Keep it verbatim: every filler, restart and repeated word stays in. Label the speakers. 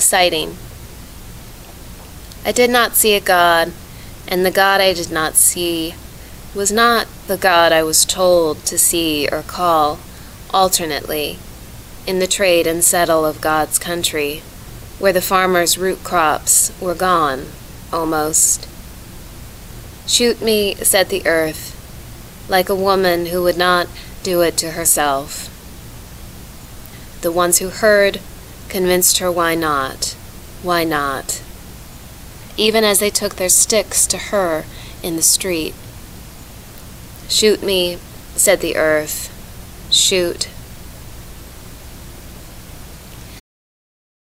Speaker 1: Sighting. I did not see a God, and the God I did not see was not the God I was told to see or call alternately in the trade and settle of God's country, where the farmer's root crops were gone, almost. Shoot me, said the earth, like a woman who would not do it to herself. The ones who heard convinced her why not, why not, even as they took their sticks to her in the street. Shoot me, said the earth, shoot.